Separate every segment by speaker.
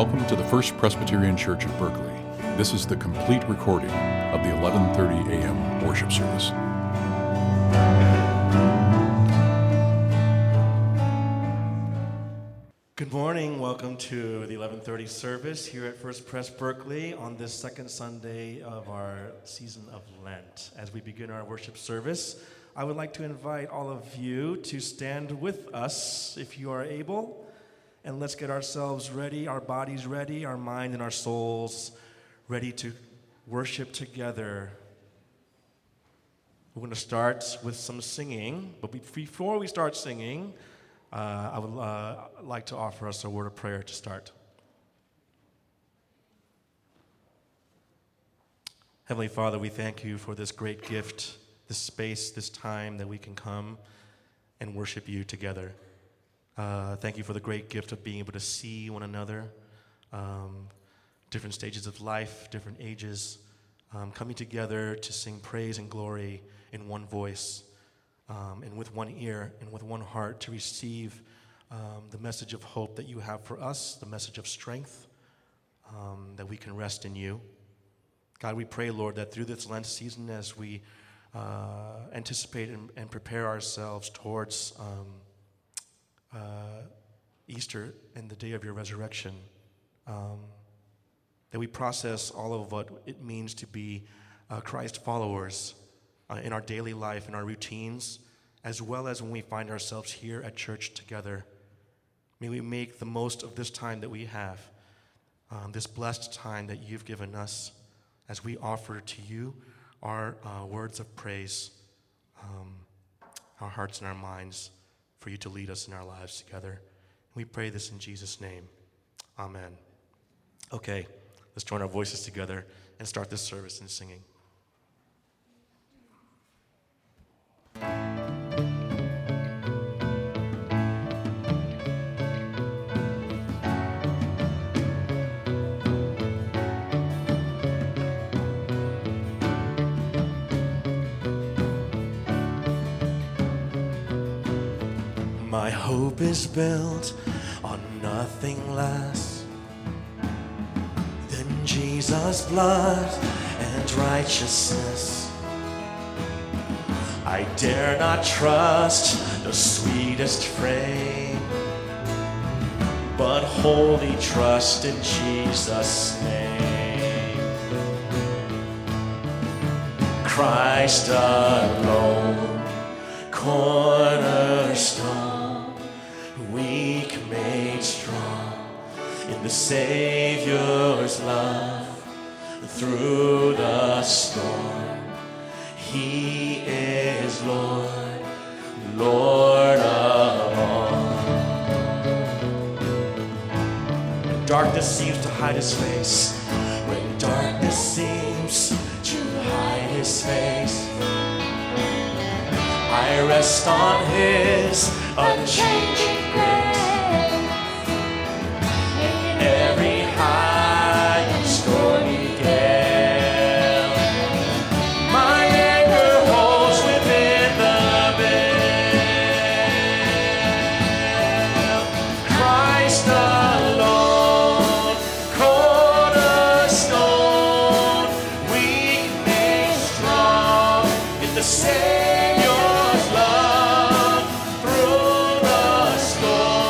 Speaker 1: Welcome to the First Presbyterian Church of Berkeley. This is the complete recording of the 11:30 a.m. worship service.
Speaker 2: Good morning. Welcome to the 11:30 service here at First Pres Berkeley on this second Sunday of our season of Lent. As we begin our worship service, I would like to invite all of you to stand with us if you are able, and let's get ourselves ready, our bodies ready, our mind and our souls ready to worship together. We're going to start with some singing, but before we start singing, I would like to offer us a word of prayer to start. Heavenly Father, we thank you for this great gift, this space, this time that we can come and worship you together. Thank you for the great gift of being able to see one another, different stages of life, different ages, coming together to sing praise and glory in one voice. And with one ear and with one heart to receive the message of hope that you have for us, the message of strength, that we can rest in you. God, we pray, Lord, that through this Lent season, as we anticipate and prepare ourselves towards Easter and the day of your resurrection, that we process all of what it means to be Christ followers in our daily life, in our routines, as well as when we find ourselves here at church together. May we make the most of this time that we have, this blessed time that you've given us, as we offer to you our words of praise, our hearts and our minds, for you to lead us in our lives together. We pray this in Jesus' name. Amen. Okay, let's join our voices together and start this service in singing. My hope is built on nothing less than Jesus' blood and righteousness. I dare not trust the sweetest frame, but wholly trust in Jesus' name. Christ alone, cornerstone, weak made strong in the Savior's love through the storm. He is Lord, Lord of all. When darkness seems to hide his face, when darkness seems to hide his face, I rest on his unchanging grace. In every high and stormy gale, my anchor holds within the veil. Christ alone, cornerstone, weak made strong in the Savior's love through the storm.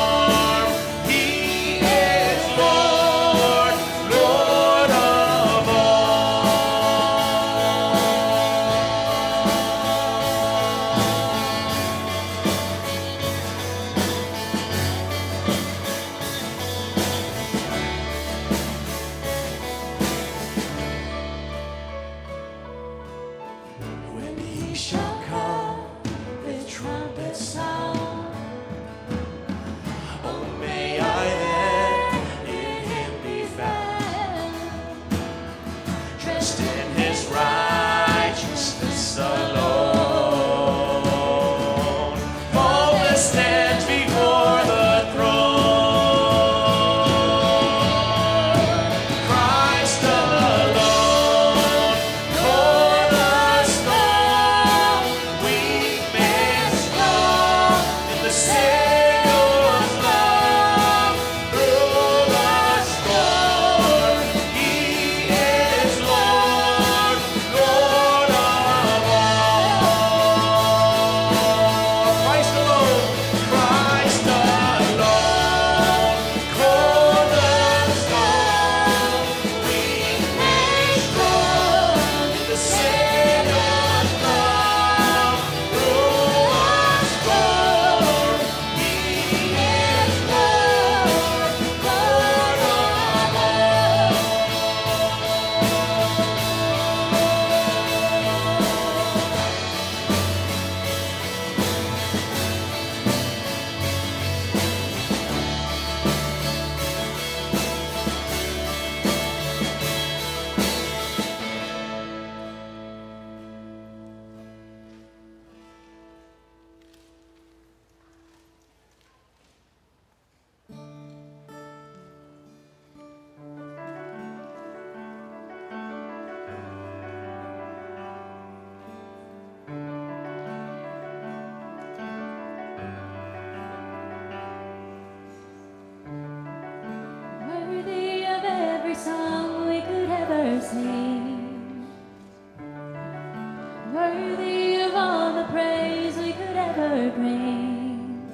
Speaker 3: ever bring.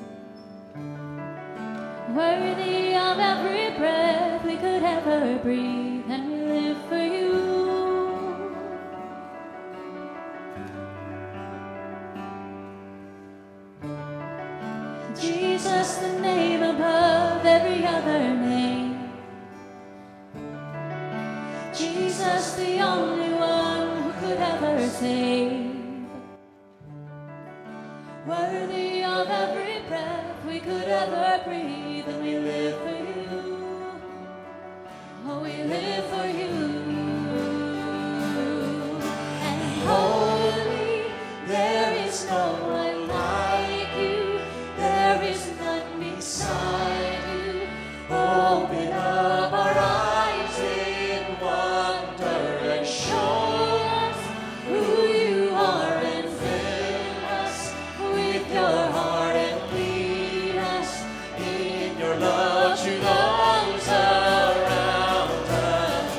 Speaker 3: Worthy of every breath we could ever breathe, and we live for you. Jesus, the name above every other name. Jesus, the only one who could ever save. Worthy of every breath we could ever breathe, and we live for you. Oh, we live for you. And holy, there is no one like you. There is none beside you. Open up our eyes in wonder and show us who you are, and fill us with your heart and lead us in your love to those around us.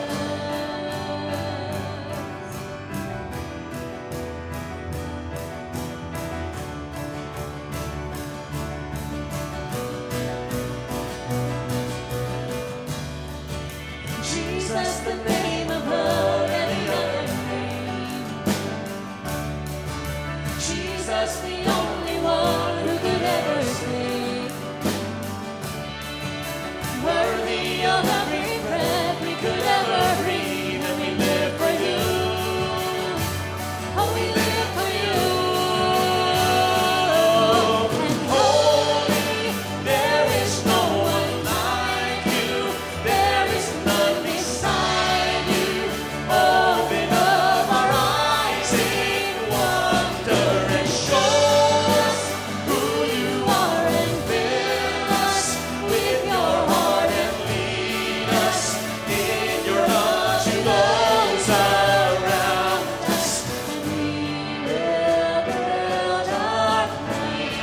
Speaker 3: Jesus, the name above any other name. Jesus, the only one who could ever save. Worthy of every breath we could ever breathe, and we live for you. Oh, we live for you. And holy, there is no one like you. There is none beside you. Open up our eyes in wonder and show us who you are, and fill us with your heart and lead us in your love to those around us. We will build our life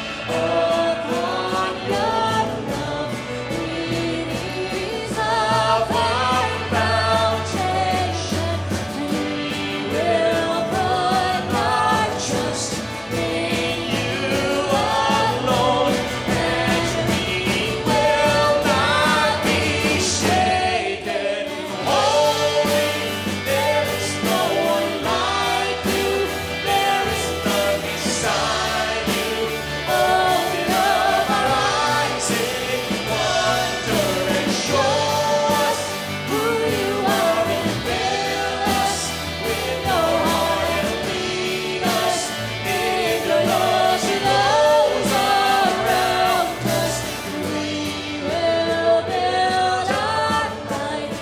Speaker 3: upon your love. It is our firm foundation, and we will put our trust in you alone, and we will not be shaken. Holy, there is no one like you. There is none beside you. Open up our eyes in wonder and show us who you are, and fill us with your heart and lead us in your love to those around us. We will build our life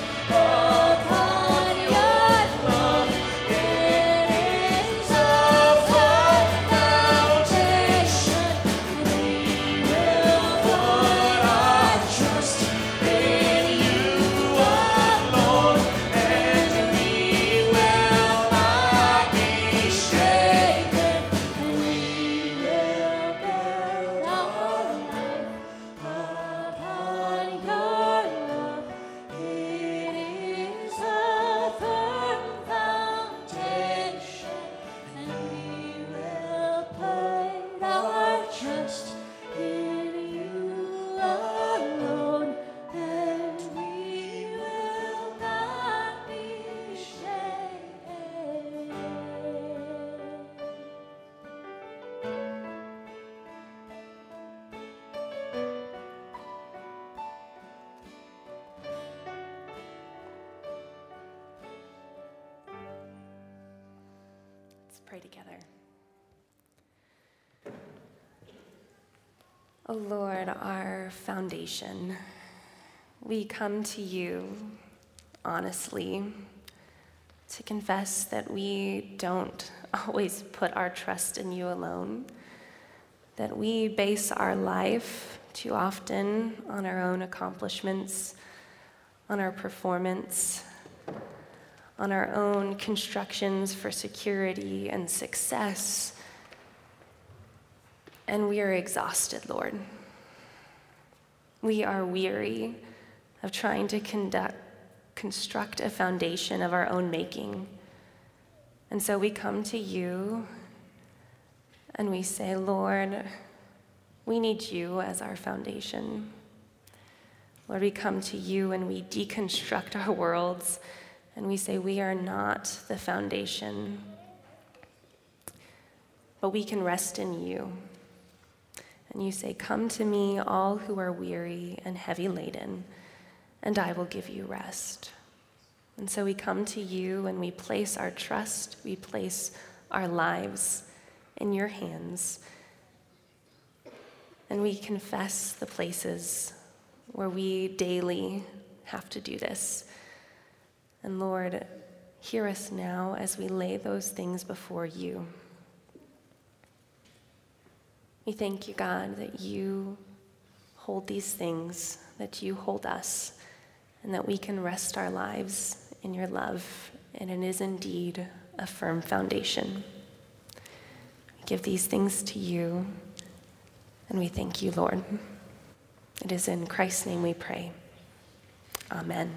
Speaker 3: upon your love. It is our firm foundation, and we will put our trust in you alone, and we will not be shaken. And we will build our life upon your love. It is a firm foundation, and we will put our trust in you alone, and we will not be shaken.
Speaker 4: Let's pray together. O Lord, our foundation, we come to you honestly to confess that we don't always put our trust in you alone, that we base our life too often on our own accomplishments, on our performance, on our own constructions for security and success. And we are exhausted, Lord. We are weary of trying to construct a foundation of our own making. And so we come to you and we say, Lord, We need you as our foundation. Lord, we come to you and we deconstruct our worlds and we say we are not the foundation, but we can rest in you. And you say, come to me, all who are weary and heavy laden, and I will give you rest. And so we come to you and we place our trust, we place our lives in your hands. And we confess the places where we daily have to do this. And Lord, hear us now as we lay those things before you. We thank you, God, that you hold these things, that you hold us, and that we can rest our lives in your love, and it is indeed a firm foundation. We give these things to you, and we thank you, Lord. It is in Christ's name we pray. Amen.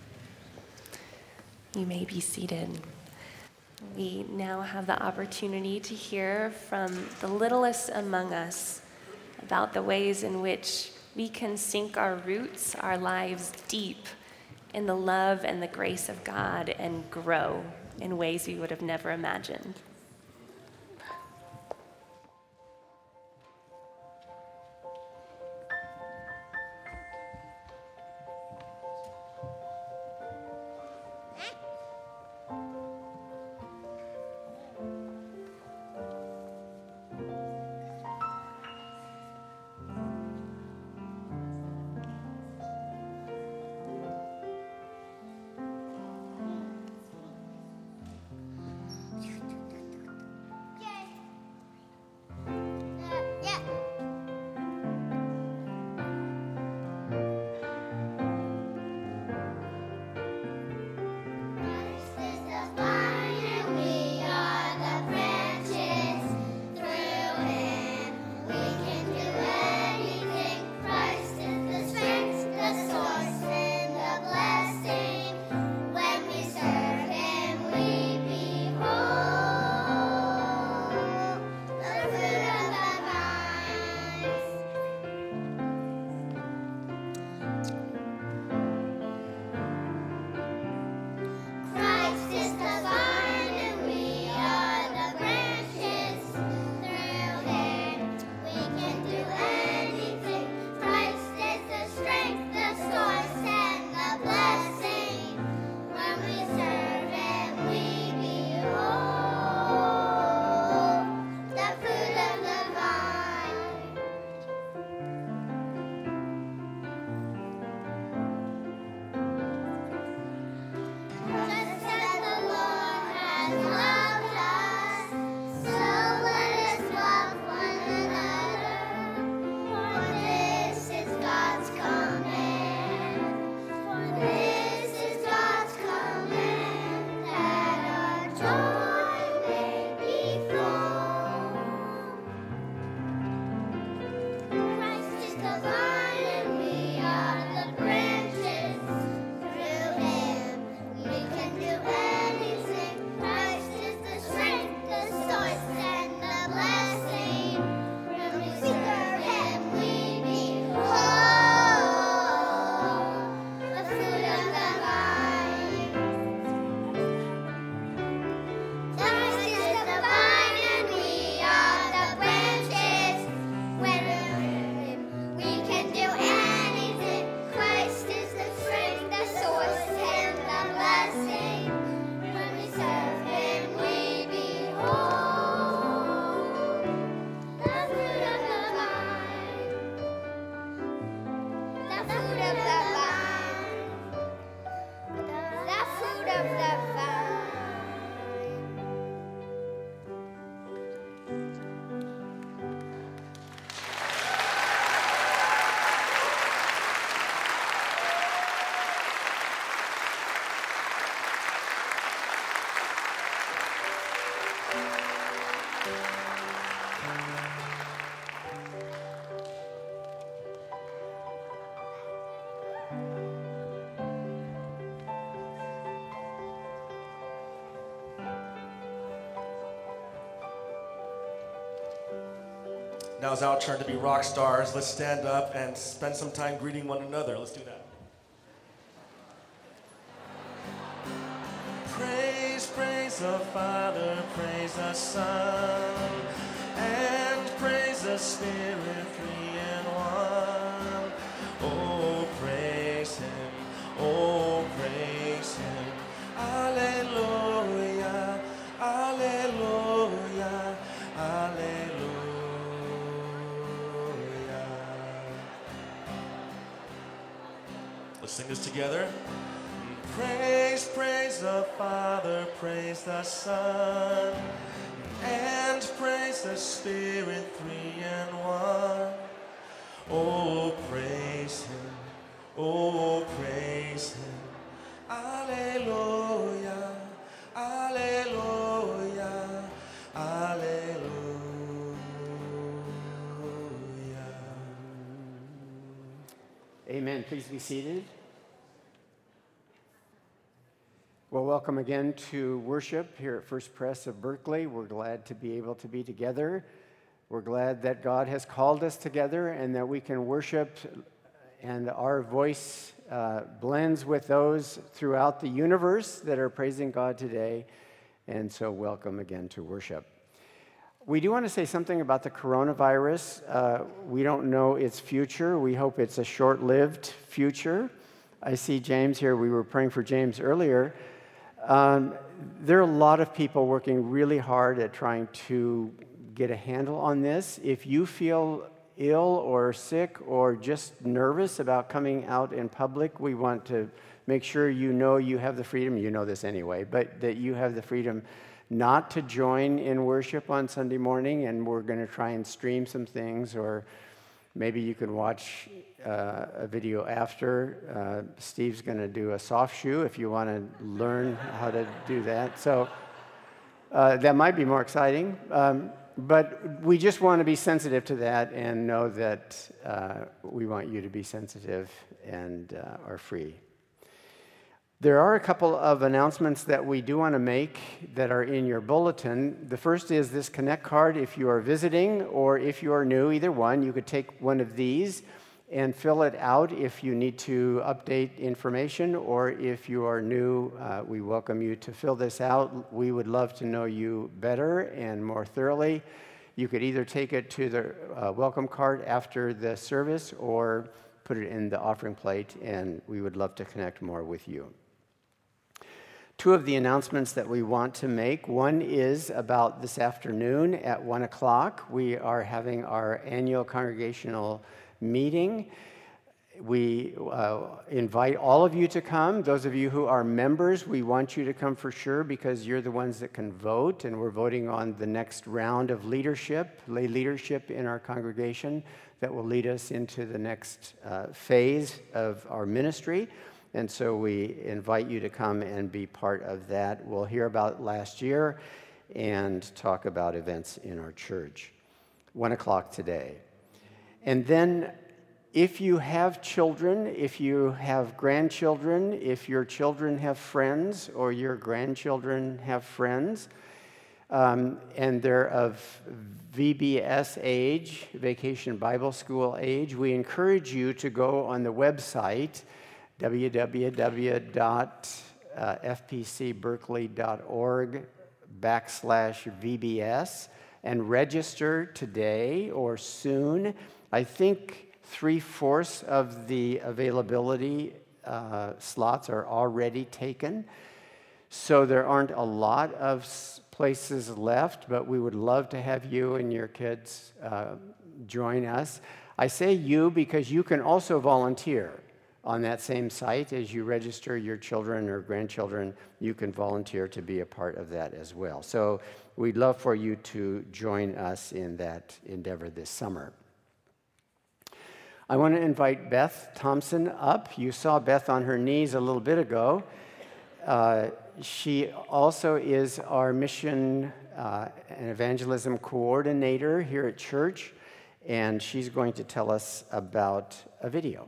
Speaker 4: You may be seated. We now have the opportunity to hear from the littlest among us about the ways in which we can sink our roots, our lives deep in the love and the grace of God and grow in ways we would have never imagined.
Speaker 2: Now it's our turn to be rock stars. Let's stand up and spend some time greeting one another. Let's do that. Praise, praise the Father, praise the Son, and praise the Spirit, three in one. Oh, praise Him, oh, praise Him. Alleluia, alleluia, alleluia. Let's sing this together. Praise, praise the Father, praise the Son, and praise the Spirit, three in one. Oh, praise Him, oh, praise Him. Alleluia, alleluia, alleluia.
Speaker 5: Amen. Please be seated. Well, welcome again to worship here at First Pres of Berkeley. We're glad to be able to be together. We're glad that God has called us together and that we can worship, and our voice blends with those throughout the universe that are praising God today. And so welcome again to worship. We do want to say something about the coronavirus. We don't know its future. We hope it's a short-lived future. I see James here. We were praying for James earlier. There are a lot of people working really hard at trying to get a handle on this. If you feel ill or sick or just nervous about coming out in public, we want to make sure you know you have the freedom, you know this anyway, but that you have the freedom not to join in worship on Sunday morning, and we're going to try and stream some things, or maybe you can watch a video after. Steve's going to do a soft shoe if you want to learn how to do that. So that might be more exciting. But we just want to be sensitive to that and know that we want you to be sensitive and are free. There are a couple of announcements that we do want to make that are in your bulletin. The first is this Connect card. If you are visiting or if you are new, either one, you could take one of these and fill it out if you need to update information, or if you are new, we welcome you to fill this out. We would love to know you better and more thoroughly. You could either take it to the welcome cart after the service or put it in the offering plate, and we would love to connect more with you. Two of the announcements that we want to make. One is about this afternoon at 1 o'clock. We are having our annual congregational meeting. We invite all of you to come. Those of you who are members, we want you to come for sure, because you're the ones that can vote, and we're voting on the next round of leadership, lay leadership in our congregation that will lead us into the next phase of our ministry. And so we invite you to come and be part of that. We'll hear about last year and talk about events in our church. 1 o'clock today. And then if you have children, if you have grandchildren, if your children have friends or your grandchildren have friends, and they're of VBS age, Vacation Bible School age, we encourage you to go on the website, www.fpcberkeley.org/VBS, and register today or soon. I think 3/4 of the availability slots are already taken. So there aren't a lot of places left, but we would love to have you and your kids join us. I say you because you can also volunteer. On that same site, as you register your children or grandchildren, you can volunteer to be a part of that as well. So we'd love for you to join us in that endeavor this summer. I want to invite Beth Thompson up. You saw Beth on her knees a little bit ago. She also is our mission and evangelism coordinator here at church, and she's going to tell us about a video.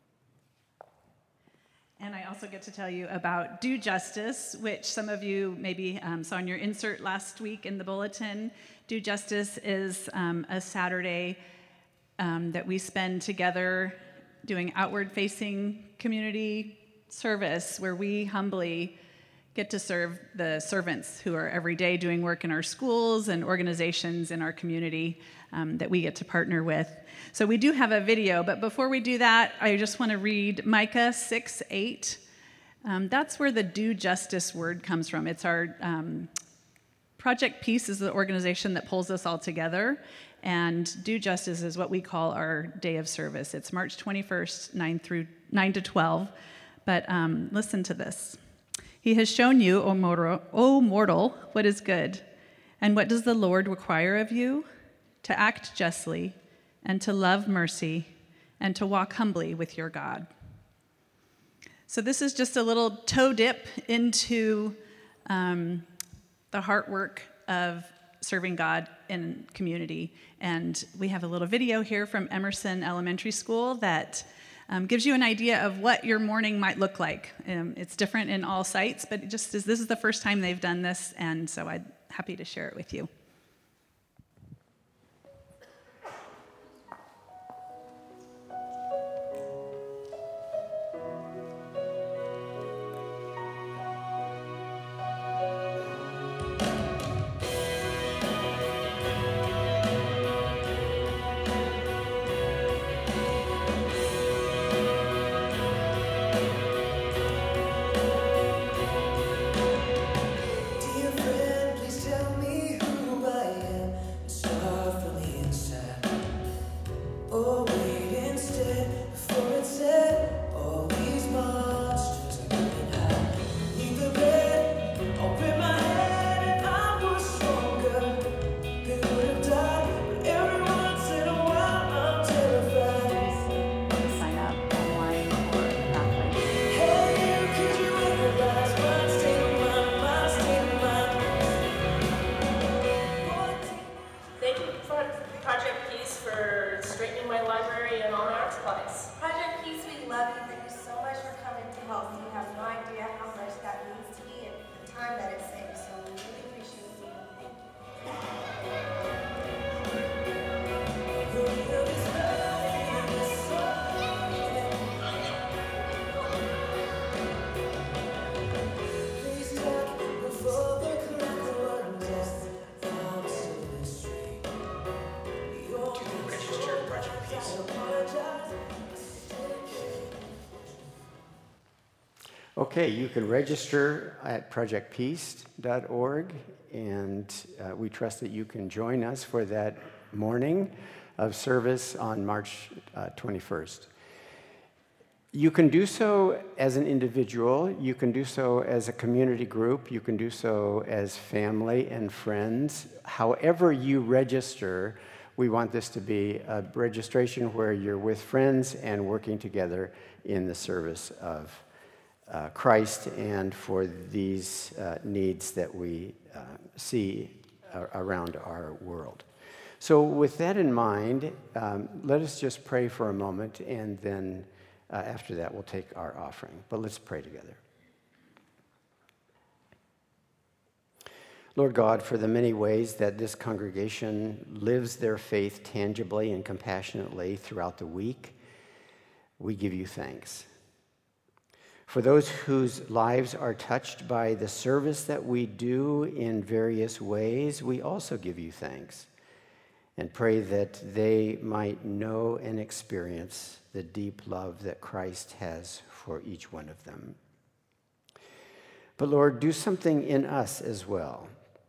Speaker 6: And I also get to tell you about Do Justice, which some of you maybe saw in your insert last week in the bulletin. Do Justice is a Saturday that we spend together doing outward-facing community service where we humbly get to serve the servants who are every day doing work in our schools and organizations in our community that we get to partner with. So we do have a video, but before we do that, I just want to read Micah 6:8. That's where the Do Justice word comes from. It's our Project Peace is the organization that pulls us all together, and Do Justice is what we call our day of service. It's March 21st, 9 to 12, but listen to this. He has shown you, O mortal, what is good. And what does the Lord require of you? To act justly, and to love mercy, and to walk humbly with your God. So this is just a little toe dip into the heart work of serving God in community. And we have a little video here from Emerson Elementary School that gives you an idea of what your morning might look like. It's different in all sites, but this is the first time they've done this, and so I'm happy to share it with you.
Speaker 7: Dear friend, please tell me who I am. Start from the inside. Or wait instead before it's said. All these monsters are getting high. Eat the bread, I'll rip my head, and I was stronger. They would have died, but every once in a while I'm terrified.
Speaker 6: Sign up online or that way.
Speaker 7: Hey, could you recognize my state of mind, my state of mind?
Speaker 8: Thank you for Project Peace for straightening my library and all my art supplies.
Speaker 9: Project Peace, we love you. Thank you so much for coming to help. You have no idea how much that means to me and the time that it saves. So we really appreciate you. Thank you.
Speaker 7: Please talk before the crack runs down Silver Street.
Speaker 2: Register Project Peace.
Speaker 5: Okay, you can register at projectpeace.org, and we trust that you can join us for that morning of service on March 21st. You can do so as an individual, you can do so as a community group, you can do so as family and friends. However you register, we want this to be a registration where you're with friends and working together in the service of Christ and for these needs that we see around our world. So with that in mind, let us just pray for a moment, and then after that we'll take our offering. But let's pray together. Lord God, for the many ways that this congregation lives their faith tangibly and compassionately throughout the week, we give you thanks. For those whose lives are touched by the service that we do in various ways, we also give you thanks and pray that they might know and experience the deep love that Christ has for each one of them. But Lord, do something in us as well.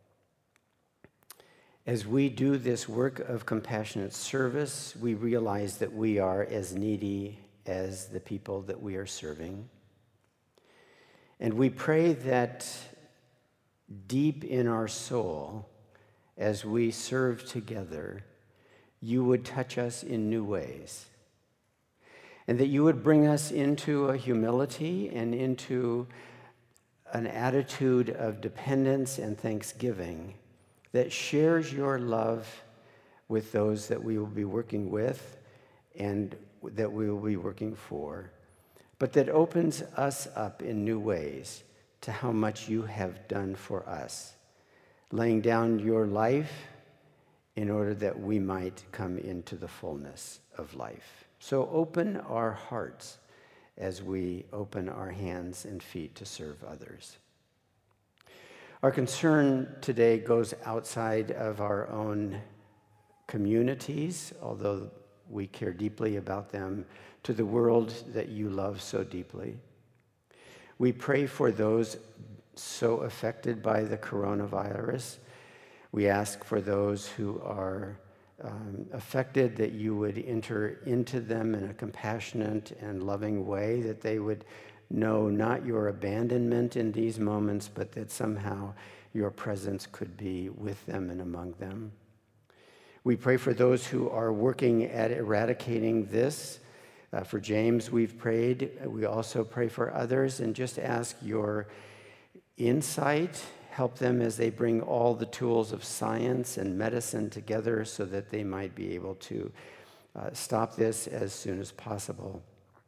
Speaker 5: As we do this work of compassionate service, we realize that we are as needy as the people that we are serving. And we pray that deep in our soul, as we serve together, you would touch us in new ways. And that you would bring us into a humility and into an attitude of dependence and thanksgiving that shares your love with those that we will be working with and that we will be working for, but that opens us up in new ways to how much you have done for us, laying down your life in order that we might come into the fullness of life. So open our hearts as we open our hands and feet to serve others. Our concern today goes outside of our own communities, although we care deeply about them, to the world that you love so deeply. We pray for those so affected by the coronavirus. We ask for those who are affected that you would enter into them in a compassionate and loving way, that they would know not your abandonment in these moments, but that somehow your presence could be with them and among them. We pray for those who are working at eradicating this. For James, we've prayed. We also pray for others and just ask your insight. Help them as they bring all the tools of science and medicine together so that they might be able to stop this as soon as possible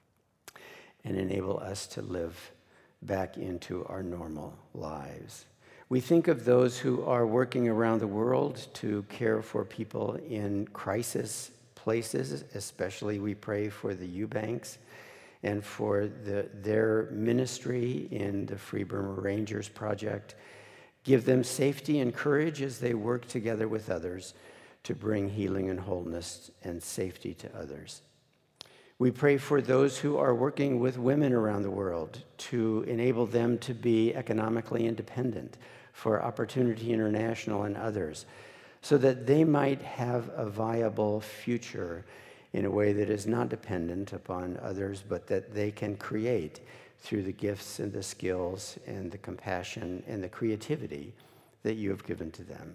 Speaker 5: and enable us to live back into our normal lives. We think of those who are working around the world to care for people in crisis places, especially we pray for the Eubanks and for their ministry in the Free Burma Rangers Project. Give them safety and courage as they work together with others to bring healing and wholeness and safety to others. We pray for those who are working with women around the world to enable them to be economically independent, for Opportunity International and others, so that they might have a viable future in a way that is not dependent upon others, but that they can create through the gifts and the skills and the compassion and the creativity that you have given to them.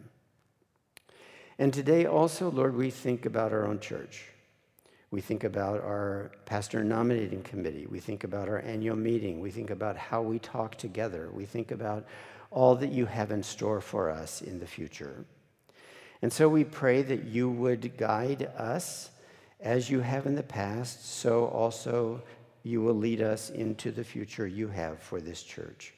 Speaker 5: And today also, Lord, we think about our own church. We think about our pastor nominating committee. We think about our annual meeting. We think about how we talk together. We think about all that you have in store for us in the future. And so we pray that you would guide us as you have in the past, so also you will lead us into the future you have for this church.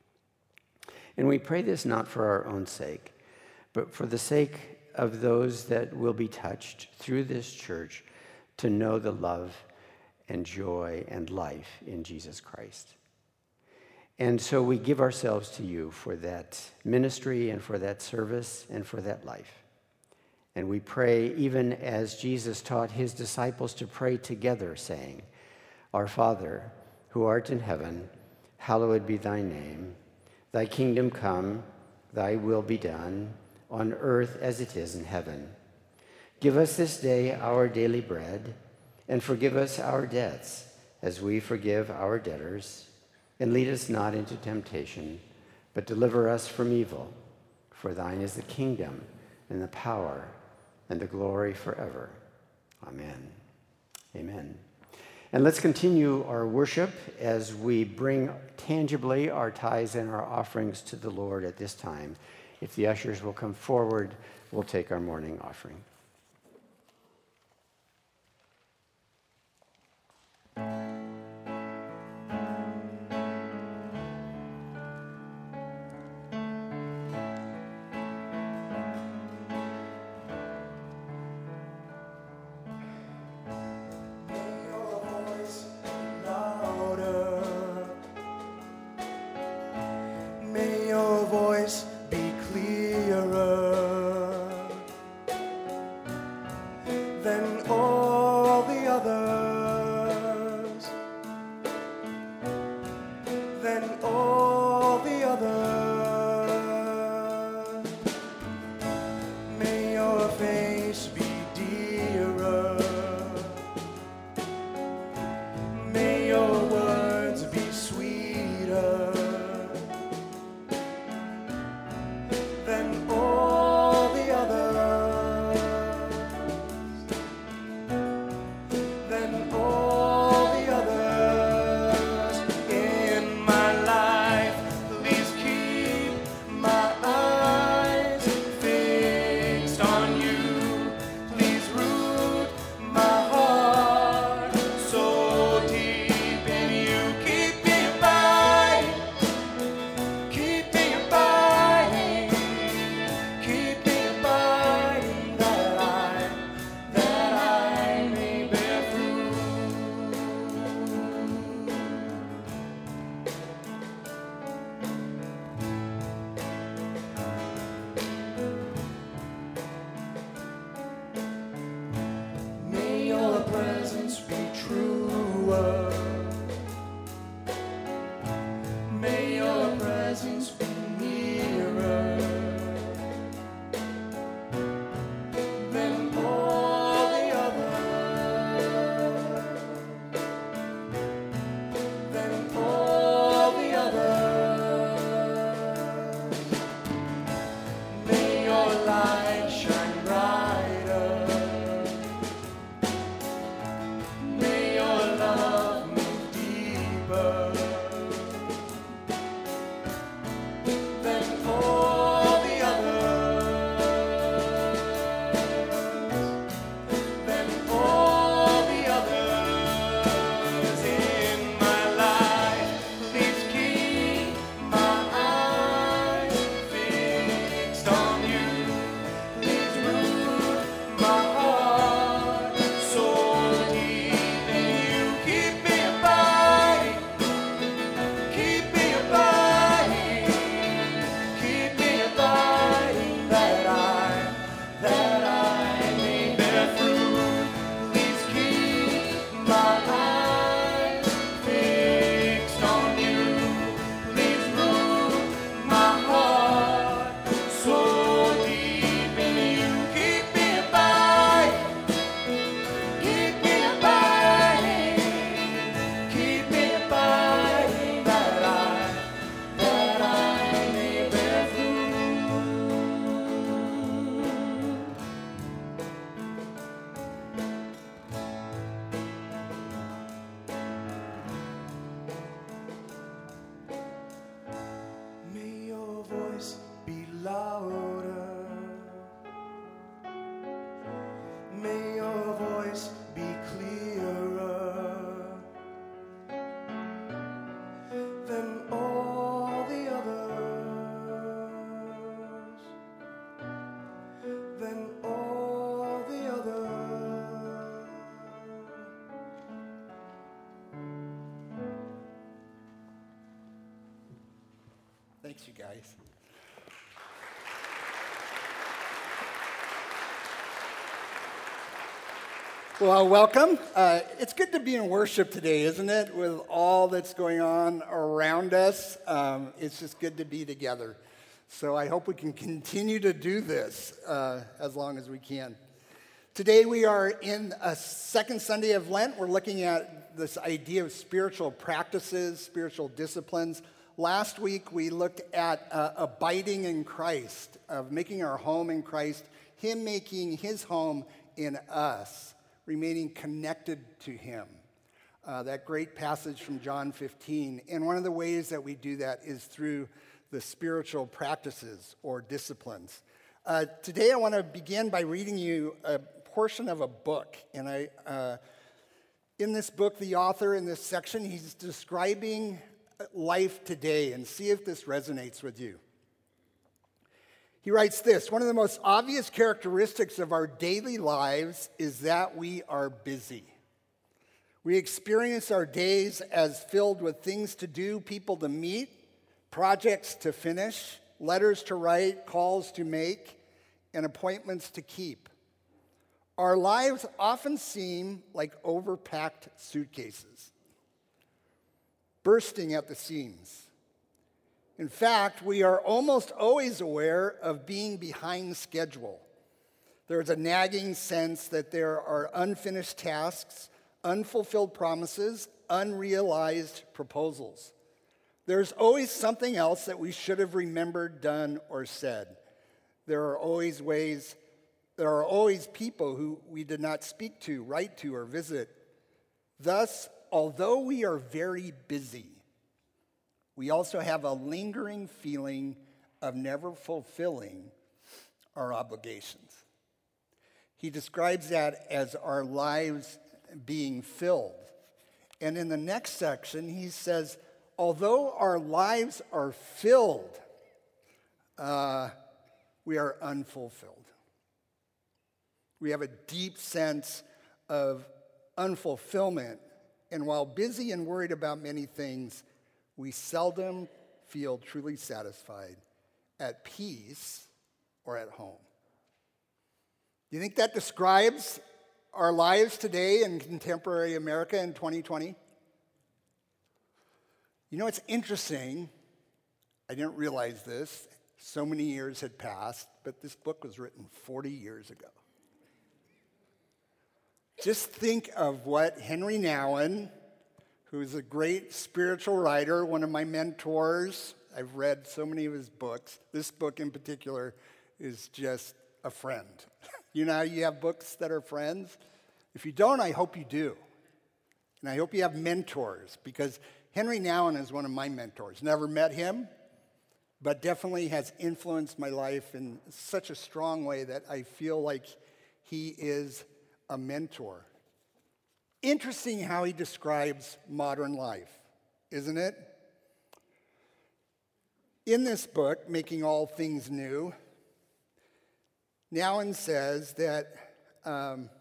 Speaker 5: And we pray this not for our own sake, but for the sake of those that will be touched through this church to know the love and joy and life in Jesus Christ. And so we give ourselves to you for that ministry and for that service and for that life. And we pray even as Jesus taught his disciples to pray together, saying, Our Father, who art in heaven, hallowed be thy name. Thy kingdom come, thy will be done, on earth as it is in heaven. Give us this day our daily bread, and forgive us our debts, as we forgive our debtors. And lead us not into temptation, but deliver us from evil. For thine is the kingdom, and the power, and the glory forever. Amen. Amen. And let's continue our worship as we bring tangibly our tithes and our offerings to the Lord at this time. If the ushers will come forward, we'll take our morning offering.
Speaker 10: Thanks, you guys. Well, welcome. It's good to be in worship today, isn't it? With all that's going on around us, it's just good to be together. So I hope we can continue to do this as long as we can. Today we are in a second Sunday of Lent. We're looking at this idea of spiritual practices, spiritual disciplines. Last week we looked at abiding in Christ, of making our home in Christ, Him making His home in us, remaining connected to Him. That great passage from John 15. And one of the ways that we do that is through the spiritual practices or disciplines. Today I want to begin by reading you a portion of a book. And in this book, the author in this section, he's describing life today, and see if this resonates with you. He writes this: one of the most obvious characteristics of our daily lives is that we are busy. We experience our days as filled with things to do, people to meet, projects to finish, letters to write, calls to make, and appointments to keep. Our lives often seem like overpacked suitcases, bursting at the seams. In fact, we are almost always aware of being behind schedule. There's a nagging sense that there are unfinished tasks, unfulfilled promises, unrealized proposals. There's always something else that we should have remembered, done, or said. There are always people who we did not speak to, write to, or visit. Thus, although we are very busy, we also have a lingering feeling of never fulfilling our obligations. He describes that as our lives being filled. And in the next section, he says, although our lives are filled, we are unfulfilled. We have a deep sense of unfulfillment. And while busy and worried about many things, we seldom feel truly satisfied, at peace, or at home. Do you think that describes our lives today in contemporary America in 2020? You know, it's interesting. I didn't realize this. So many years had passed, but this book was written 40 years ago. Just think of what Henry Nouwen, who's a great spiritual writer, one of my mentors. I've read so many of his books. This book in particular is just a friend. You know how you have books that are friends? If you don't, I hope you do. And I hope you have mentors, because Henry Nouwen is one of my mentors. Never met him, but definitely has influenced my life in such a strong way that I feel like he is a mentor. Interesting how he describes modern life, isn't it? In this book, Making All Things New, Nouwen says that, and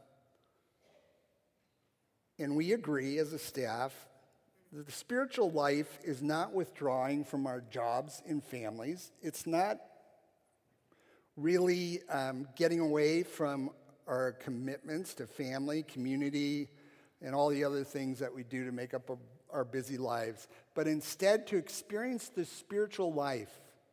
Speaker 10: we agree as a staff, that the spiritual life is not withdrawing from our jobs and families. It's not really getting away from our commitments to family, community, and all the other things that we do to make up our busy lives, but instead to experience this spiritual life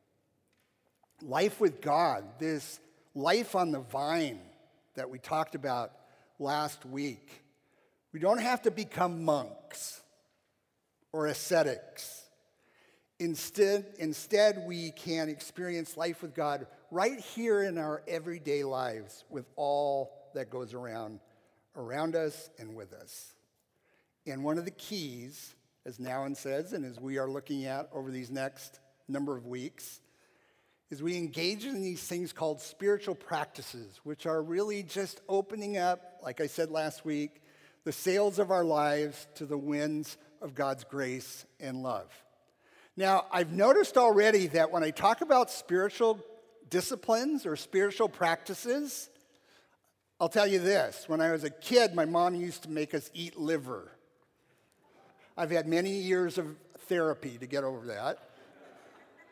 Speaker 10: with God, this life on the vine that we talked about last week. We don't have to become monks or ascetics. Instead, we can experience life with God right here in our everyday lives with all that goes around us and with us. And one of the keys, as Nouwen says, and as we are looking at over these next number of weeks, is we engage in these things called spiritual practices, which are really just opening up, like I said last week, the sails of our lives to the winds of God's grace and love. Now, I've noticed already that when I talk about spiritual disciplines or spiritual practices, I'll tell you this. When I was a kid, my mom used to make us eat liver. I've had many years of therapy to get over that.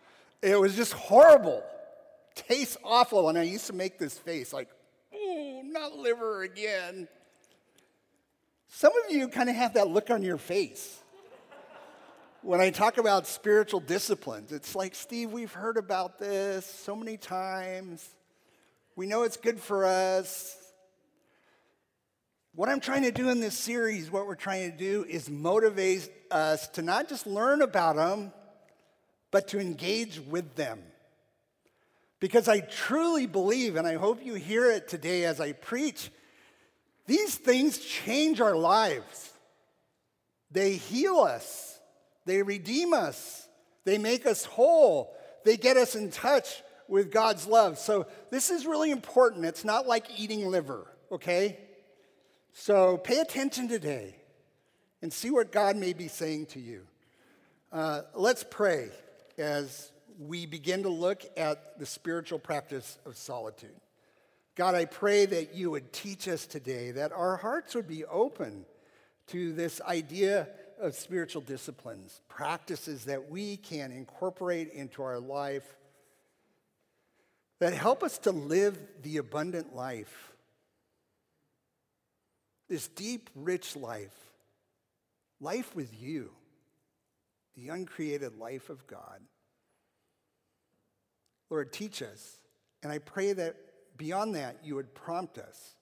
Speaker 10: It was just horrible. Tastes awful. And I used to make this face like, oh, not liver again. Some of you kind of have that look on your face when I talk about spiritual disciplines. It's like, Steve, we've heard about this so many times. We know it's good for us. What I'm trying to do in this series, what we're trying to do is motivate us to not just learn about them, but to engage with them. Because I truly believe, and I hope you hear it today as I preach, these things change our lives. They heal us. They redeem us. They make us whole. They get us in touch with God's love. So this is really important. It's not like eating liver, okay? So pay attention today and see what God may be saying to you. Let's pray as we begin to look at the spiritual practice of solitude. God, I pray that you would teach us today, that our hearts would be open to this idea of spiritual disciplines, practices that we can incorporate into our life that help us to live the abundant life, this deep, rich life with you, the uncreated life of God. Lord, teach us, and I pray that beyond that, you would prompt us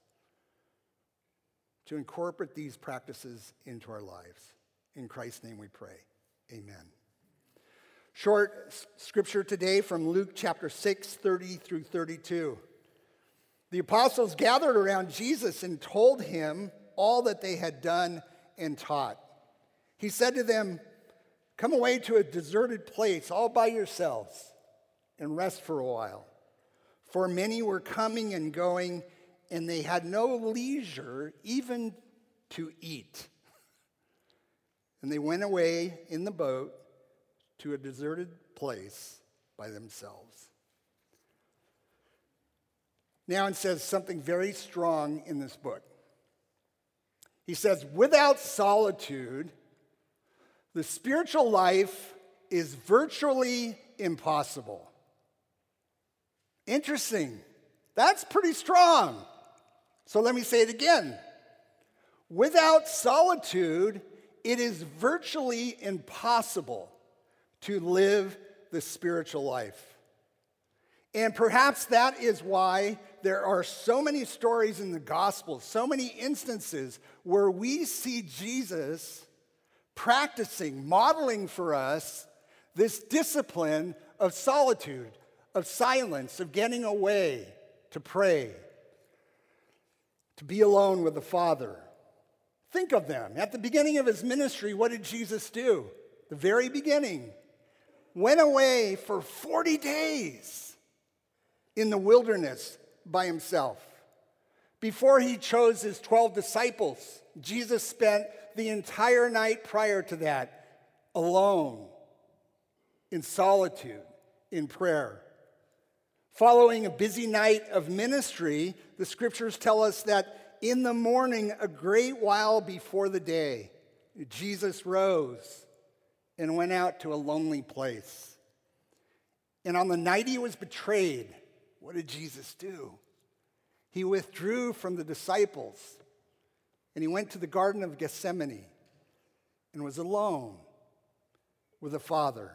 Speaker 10: to incorporate these practices into our lives. In Christ's name we pray. Amen. Short scripture today from Luke chapter 6, 30 through 32. The apostles gathered around Jesus and told him all that they had done and taught. He said to them, "Come away to a deserted place all by yourselves and rest for a while." For many were coming and going, and they had no leisure even to eat. And they went away in the boat to a deserted place by themselves. Now it says something very strong in this book. He says, without solitude, the spiritual life is virtually impossible. Interesting. That's pretty strong. So let me say it again. Without solitude, it is virtually impossible to live the spiritual life. And perhaps that is why there are so many stories in the gospel, so many instances where we see Jesus practicing, modeling for us this discipline of solitude, of silence, of getting away to pray, to be alone with the Father. Think of them. At the beginning of his ministry, what did Jesus do? The very beginning. Went away for 40 days in the wilderness by himself. Before he chose his 12 disciples, Jesus spent the entire night prior to that alone, in solitude, in prayer. Following a busy night of ministry, the scriptures tell us that in the morning, a great while before the day, Jesus rose and went out to a lonely place. And on the night he was betrayed, what did Jesus do? He withdrew from the disciples and he went to the Garden of Gethsemane and was alone with the Father.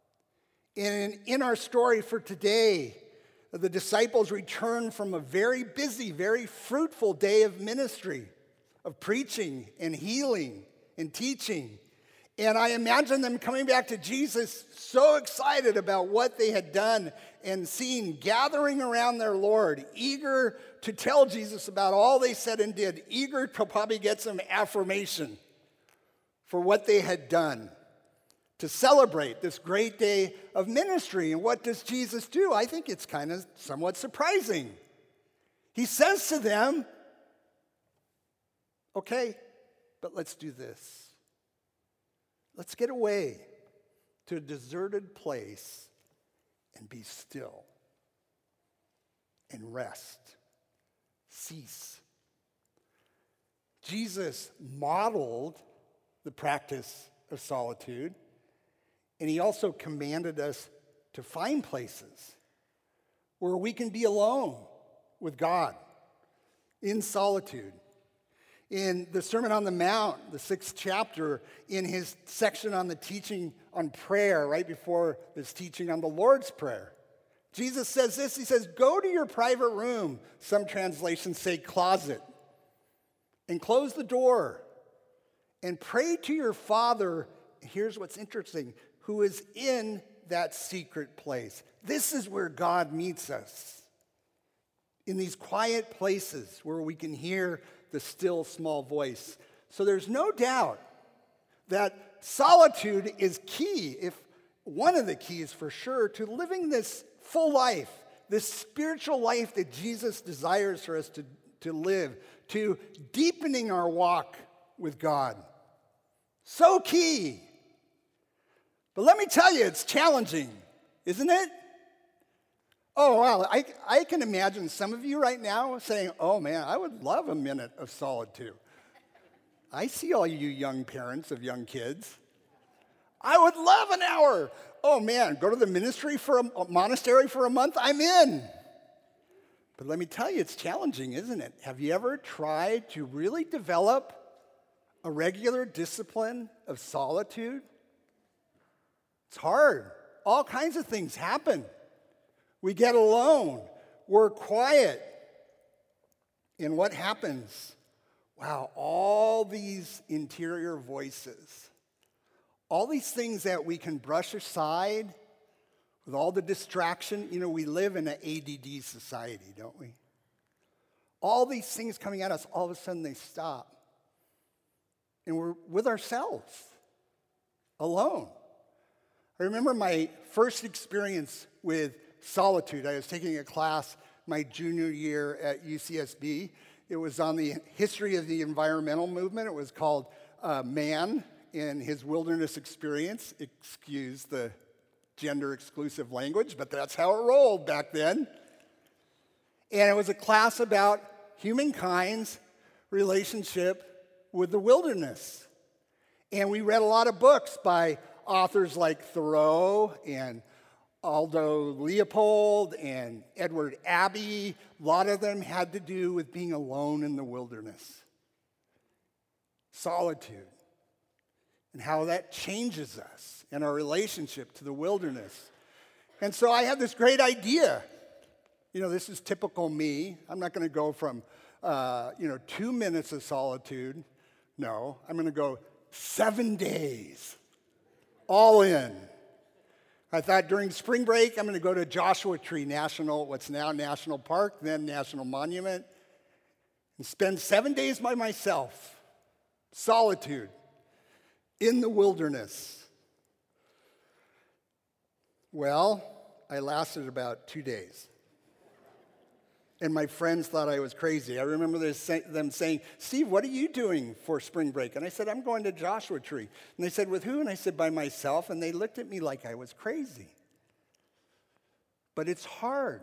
Speaker 10: And in our story for today, the disciples returned from a very busy, very fruitful day of ministry, of preaching and healing and teaching. And I imagine them coming back to Jesus so excited about what they had done and seen, gathering around their Lord, eager to tell Jesus about all they said and did, eager to probably get some affirmation for what they had done, to celebrate this great day of ministry. And what does Jesus do? I think it's kind of somewhat surprising. He says to them, okay, but let's do this. Let's get away to a deserted place and be still and rest, cease. Jesus modeled the practice of solitude, and he also commanded us to find places where we can be alone with God in solitude. In the Sermon on the Mount, the 6th chapter, in his section on the teaching on prayer, right before this teaching on the Lord's Prayer, Jesus says this. He says, go to your private room, some translations say closet, and close the door and pray to your Father. Here's what's interesting, who is in that secret place. This is where God meets us, in these quiet places where we can hear the still small voice. So there's no doubt that solitude is key, if one of the keys for sure, to living this full life, this spiritual life that Jesus desires for us to live, to deepening our walk with God. So key. But let me tell you, it's challenging, isn't it? Oh, wow. I can imagine some of you right now saying, oh, man, I would love a minute of solitude. I see all you young parents of young kids. I would love an hour. Oh, man, go to the monastery for a month? I'm in. But let me tell you, it's challenging, isn't it? Have you ever tried to really develop a regular discipline of solitude? It's hard. All kinds of things happen. We get alone. We're quiet. And what happens? Wow, all these interior voices, all these things that we can brush aside with all the distraction. You know, we live in an ADD society, don't we? All these things coming at us, all of a sudden they stop. And we're with ourselves, alone. I remember my first experience with solitude. I was taking a class my junior year at UCSB. It was on the history of the environmental movement. It was called Man in His Wilderness Experience. Excuse the gender-exclusive language, but that's how it rolled back then. And it was a class about humankind's relationship with the wilderness. And we read a lot of books by authors like Thoreau and Aldo Leopold and Edward Abbey. A lot of them had to do with being alone in the wilderness. Solitude. And how that changes us and our relationship to the wilderness. And so I had this great idea. You know, this is typical me. I'm not going to go from, 2 minutes of solitude. No, I'm going to go 7 days. All in. I thought during spring break, I'm going to go to Joshua Tree National, what's now National Park, then National Monument, and spend 7 days by myself. Solitude. In the wilderness. Well, I lasted about 2 days. And my friends thought I was crazy. I remember them saying, Steve, what are you doing for spring break? And I said, I'm going to Joshua Tree. And they said, with who? And I said, by myself. And they looked at me like I was crazy. But it's hard.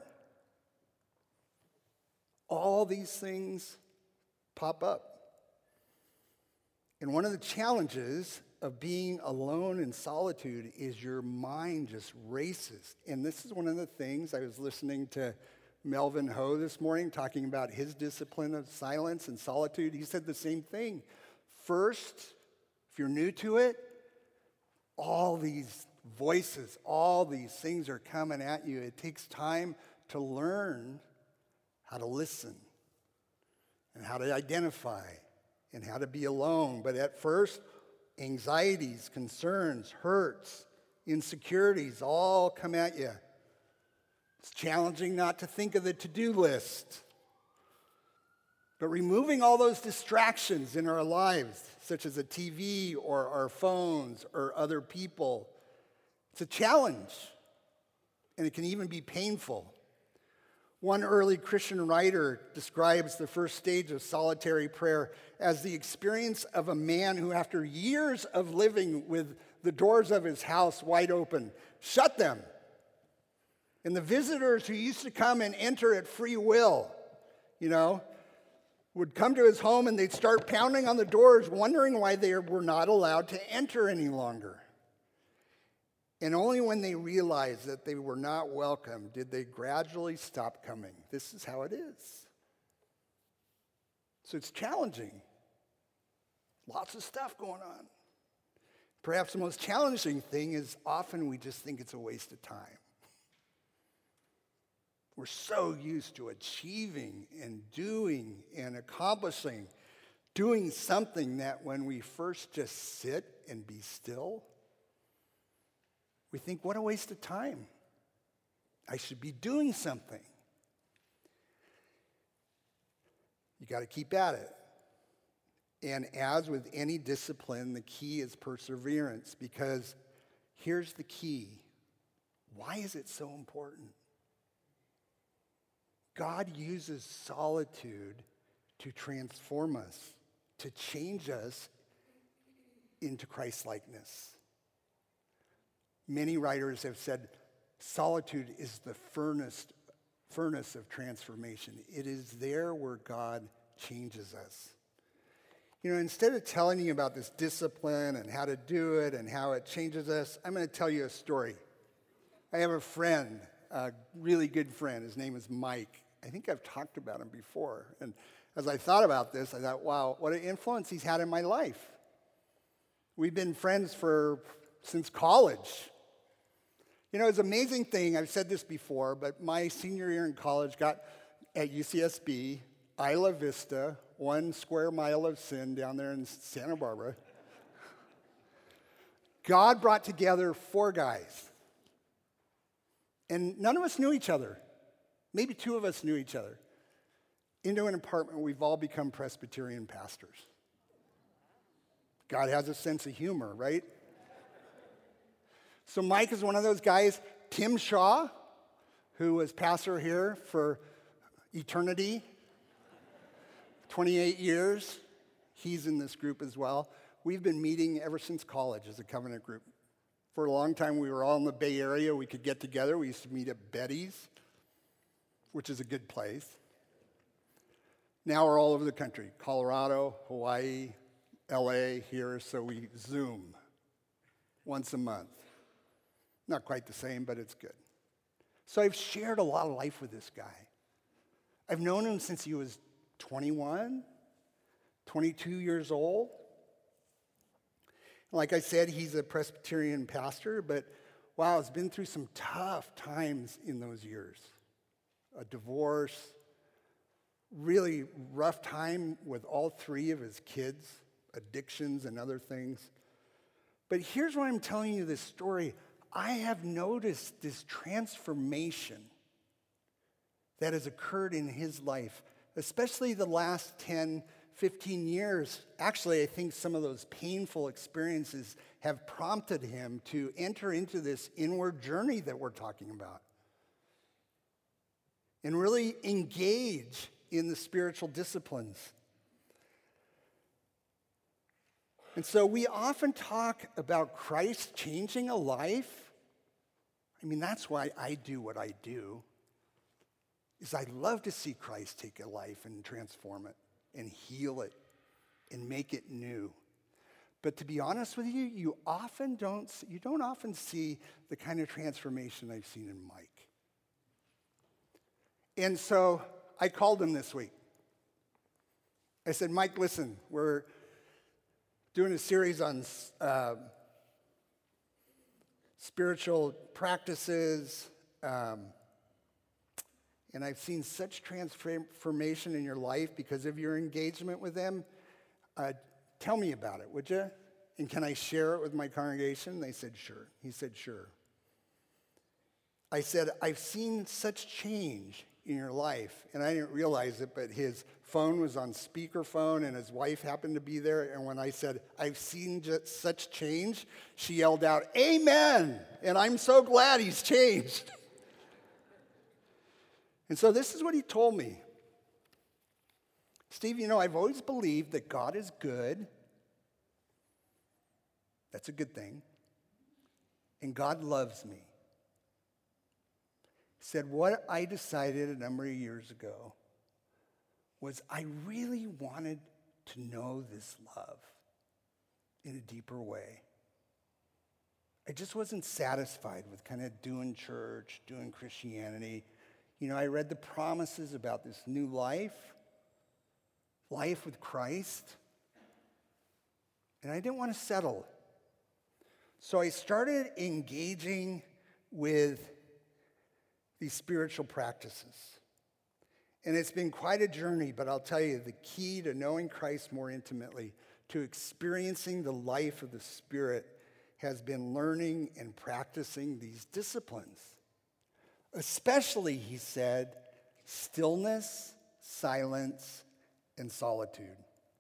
Speaker 10: All these things pop up. And one of the challenges of being alone in solitude is your mind just races. And this is one of the things I was listening to Melvin Ho this morning talking about his discipline of silence and solitude. He said the same thing. First, if you're new to it, all these voices, all these things are coming at you. It takes time to learn how to listen and how to identify and how to be alone. But at first, anxieties, concerns, hurts, insecurities all come at you. It's challenging not to think of the to-do list. But removing all those distractions in our lives, such as a TV or our phones or other people, it's a challenge. And it can even be painful. One early Christian writer describes the first stage of solitary prayer as the experience of a man who, after years of living with the doors of his house wide open, shut them. And the visitors who used to come and enter at free will, would come to his home and they'd start pounding on the doors, wondering why they were not allowed to enter any longer. And only when they realized that they were not welcome did they gradually stop coming. This is how it is. So it's challenging. Lots of stuff going on. Perhaps the most challenging thing is often we just think it's a waste of time. We're so used to achieving and doing and accomplishing, doing something that when we first just sit and be still, we think, what a waste of time. I should be doing something. You got to keep at it. And as with any discipline, the key is perseverance, because here's the key. Why is it so important? God uses solitude to transform us, to change us into Christ-likeness. Many writers have said solitude is the furnace of transformation. It is there where God changes us. You know, instead of telling you about this discipline and how to do it and how it changes us, I'm going to tell you a story. I have a friend, a really good friend. His name is Mike. I think I've talked about him before. And as I thought about this, I thought, wow, what an influence he's had in my life. We've been friends since college. You know, it's an amazing thing. I've said this before, but my senior year in college got at UCSB, Isla Vista, 1 square mile of sin down there in Santa Barbara. God brought together 4 guys. And none of us knew each other. Maybe 2 of us knew each other. Into an apartment where we've all become Presbyterian pastors. God has a sense of humor, right? So Mike is one of those guys. Tim Shaw, who was pastor here for eternity, 28 years, he's in this group as well. We've been meeting ever since college as a covenant group. For a long time, we were all in the Bay Area. We could get together. We used to meet at Betty's, which is a good place. Now we're all over the country, Colorado, Hawaii, LA, here, so we Zoom once a month. Not quite the same, but it's good. So I've shared a lot of life with this guy. I've known him since he was 21, 22 years old. Like I said, he's a Presbyterian pastor, but wow, it's been through some tough times in those years. A divorce, really rough time with all 3 of his kids, addictions and other things. But here's why I'm telling you this story. I have noticed this transformation that has occurred in his life, especially the last 10, 15 years. Actually, I think some of those painful experiences have prompted him to enter into this inward journey that we're talking about and really engage in the spiritual disciplines. And so we often talk about Christ changing a life. I mean, that's why I do what I do, is I love to see Christ take a life and transform it and heal it and make it new. But to be honest with you, you don't often see the kind of transformation I've seen in Mike. And so I called him this week. I said, Mike, listen, we're doing a series on spiritual practices, and I've seen such transformation in your life because of your engagement with them. Tell me about it, would you? And can I share it with my congregation? They said, sure. He said, sure. I said, I've seen such change in your life, and I didn't realize it, but his phone was on speakerphone, and his wife happened to be there, and when I said, I've seen such change, she yelled out, amen, and I'm so glad he's changed. And so this is what he told me. Steve, you know, I've always believed that God is good. That's a good thing. And God loves me. He said, what I decided a number of years ago was I really wanted to know this love in a deeper way. I just wasn't satisfied with kind of doing church, doing Christianity. You know, I read the promises about this new life with Christ, and I didn't want to settle. So I started engaging with these spiritual practices. And it's been quite a journey, but I'll tell you, the key to knowing Christ more intimately, to experiencing the life of the Spirit, has been learning and practicing these disciplines. Especially, he said, stillness, silence, and solitude.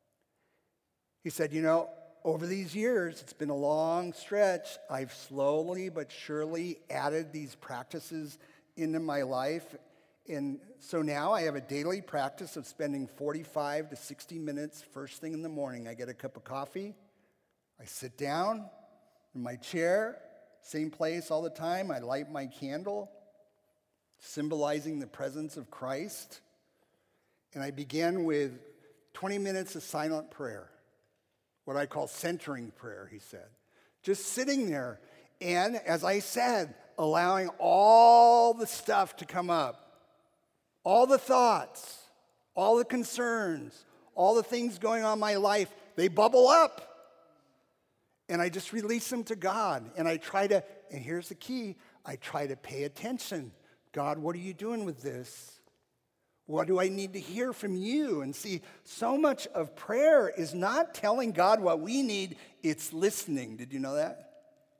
Speaker 10: He said, you know, over these years, it's been a long stretch, I've slowly but surely added these practices into my life. And so now I have a daily practice of spending 45 to 60 minutes first thing in the morning. I get a cup of coffee, I sit down in my chair, same place all the time. I light my candle, symbolizing the presence of Christ. And I begin with 20 minutes of silent prayer, what I call centering prayer, he said. Just sitting there and, as I said, allowing all the stuff to come up, all the thoughts, all the concerns, all the things going on in my life, they bubble up. And I just release them to God. And I try to, and here's the key, I try to pay attention. God, what are you doing with this? What do I need to hear from you? And see, so much of prayer is not telling God what we need, it's listening. Did you know that?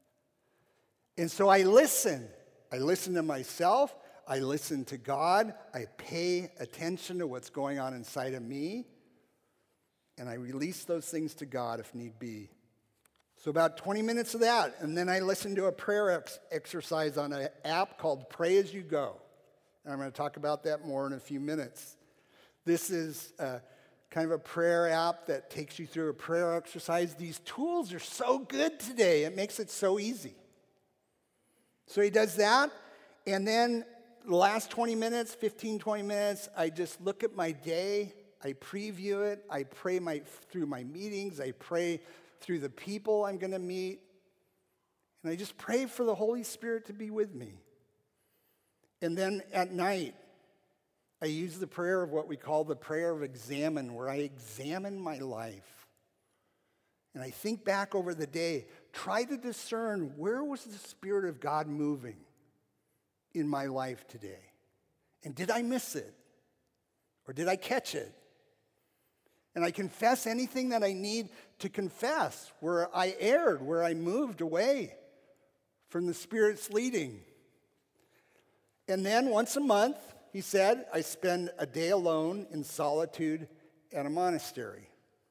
Speaker 10: And so I listen. I listen to myself. I listen to God. I pay attention to what's going on inside of me. And I release those things to God if need be. So about 20 minutes of that, and then I listen to a prayer exercise on an app called Pray As You Go. And I'm going to talk about that more in a few minutes. This is kind of a prayer app that takes you through a prayer exercise. These tools are so good today. It makes it so easy. So he does that, and then the last 20 minutes, 15, 20 minutes, I just look at my day. I preview it. I pray through my meetings. I pray through the people I'm going to meet. And I just pray for the Holy Spirit to be with me. And then at night, I use the prayer of what we call the prayer of examine, where I examine my life. And I think back over the day, try to discern where was the Spirit of God moving in my life today? And did I miss it? Or did I catch it? And I confess anything that I need to confess, where I erred, where I moved away from the Spirit's leading. And then once a month, he said, I spend a day alone in solitude at a monastery.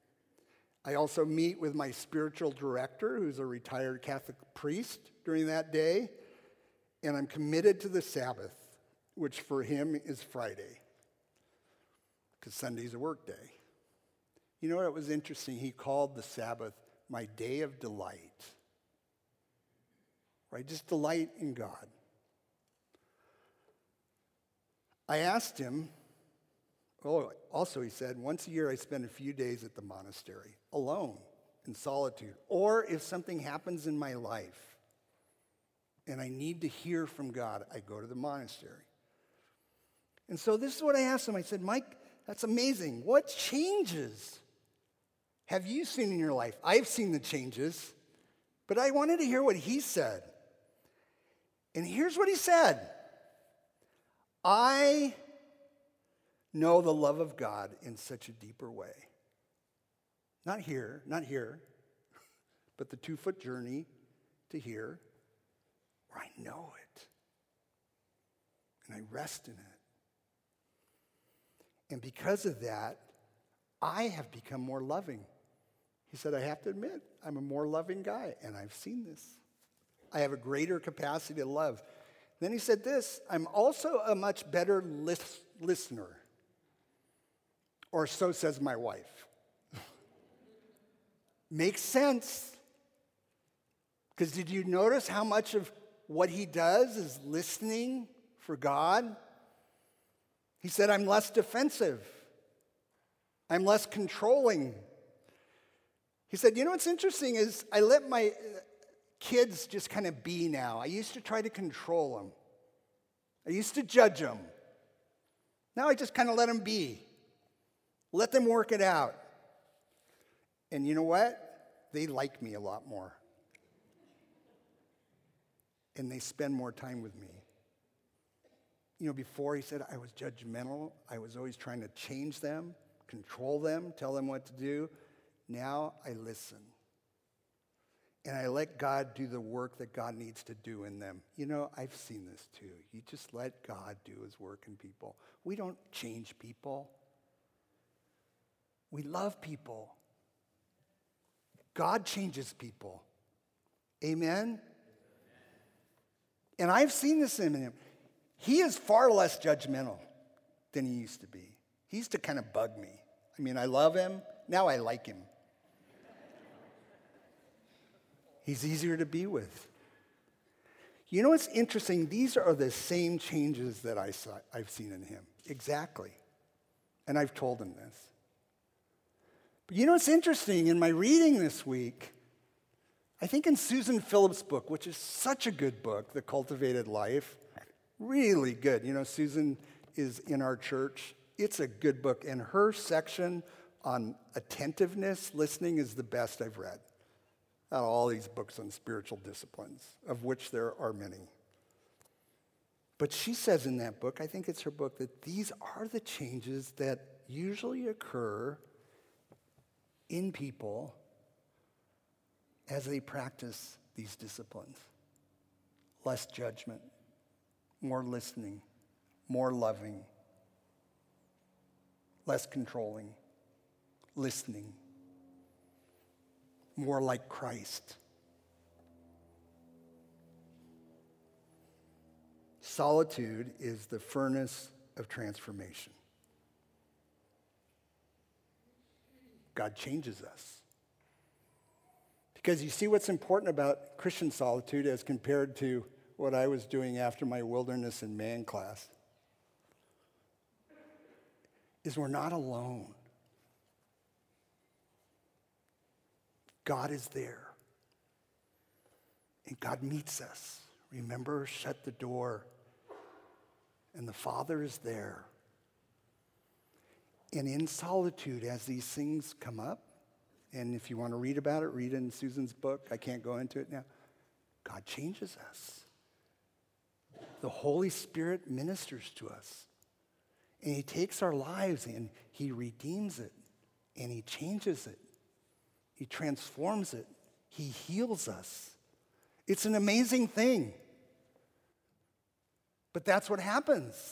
Speaker 10: I also meet with my spiritual director, who's a retired Catholic priest, during that day. And I'm committed to the Sabbath, which for him is Friday, because Sunday's a work day. You know what was interesting? He called the Sabbath my day of delight. Right? Just delight in God. I asked him, also he said, once a year I spend a few days at the monastery, alone, in solitude. Or if something happens in my life and I need to hear from God, I go to the monastery. And so this is what I asked him. I said, Mike, that's amazing. What changes have you seen in your life? I've seen the changes, but I wanted to hear what he said. And here's what he said. I know the love of God in such a deeper way. Not here, but the 2-foot journey to here, where I know it. And I rest in it. And because of that, I have become more loving. He said, I have to admit, I'm a more loving guy, and I've seen this. I have a greater capacity to love. Then he said this, I'm also a much better listener. Or so says my wife. Makes sense. Because did you notice how much of what he does is listening for God? He said, I'm less defensive. I'm less controlling. He said, you know what's interesting is I let my kids just kind of be now. I used to try to control them. I used to judge them. Now I just kind of let them be. Let them work it out. And you know what? They like me a lot more. And they spend more time with me. You know, before he said I was judgmental, I was always trying to change them, control them, tell them what to do. Now I listen. And I let God do the work that God needs to do in them. You know, I've seen this too. You just let God do his work in people. We don't change people. We love people. God changes people. Amen? And I've seen this in him. He is far less judgmental than he used to be. He used to kind of bug me. I mean, I love him. Now I like him. He's easier to be with. You know what's interesting? These are the same changes that I've seen in him. Exactly. And I've told him this. But you know what's interesting? In my reading this week, I think in Susan Phillips' book, which is such a good book, The Cultivated Life, really good. You know, Susan is in our church. It's a good book. And her section on attentiveness, listening, is the best I've read. Out of all these books on spiritual disciplines, of which there are many. But she says in that book, I think it's her book, that these are the changes that usually occur in people as they practice these disciplines. Less judgment, more listening, more loving, less controlling, listening, more like Christ. Solitude is the furnace of transformation. God changes us. Because you see what's important about Christian solitude as compared to what I was doing after my wilderness and man class is we're not alone. God is there. And God meets us. Remember, shut the door. And the Father is there. And in solitude, as these things come up, and if you want to read about it, read in Susan's book. I can't go into it now. God changes us. The Holy Spirit ministers to us. And he takes our lives and he redeems it. And he changes it. He transforms it. He heals us. It's an amazing thing. But that's what happens.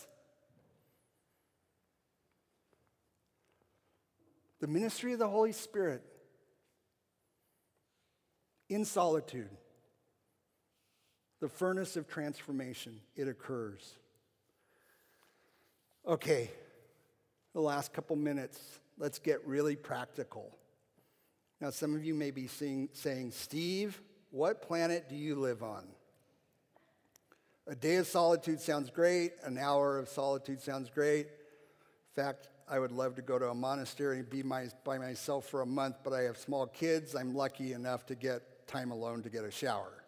Speaker 10: The ministry of the Holy Spirit in solitude, the furnace of transformation, it occurs. Okay, the last couple minutes, let's get really practical. Now, some of you may be saying, Steve, what planet do you live on? A day of solitude sounds great. An hour of solitude sounds great. In fact, I would love to go to a monastery and be by myself for a month, but I have small kids. I'm lucky enough to get time alone to get a shower.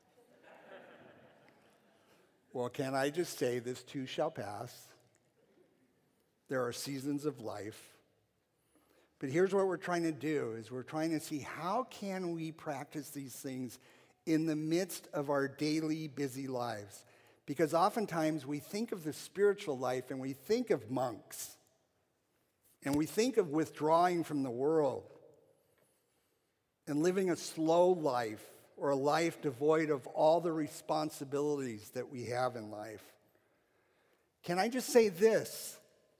Speaker 10: Well, can I just say this too shall pass? There are seasons of life. But here's what we're trying to do, is we're trying to see how can we practice these things in the midst of our daily busy lives. Because oftentimes we think of the spiritual life and we think of monks. And we think of withdrawing from the world and living a slow life or a life devoid of all the responsibilities that we have in life. Can I just say this?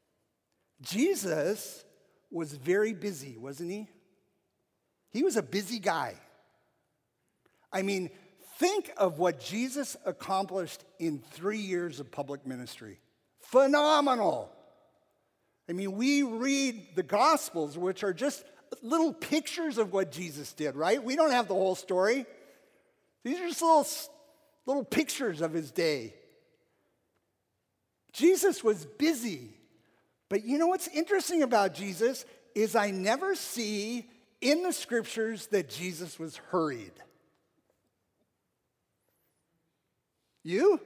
Speaker 10: Jesus was very busy, wasn't he? He was a busy guy. I mean, think of what Jesus accomplished in 3 years of public ministry. Phenomenal. I mean, we read the Gospels, which are just little pictures of what Jesus did, right? We don't have the whole story. These are just little pictures of his day. Jesus was busy. But you know what's interesting about Jesus is I never see in the scriptures that Jesus was hurried. You?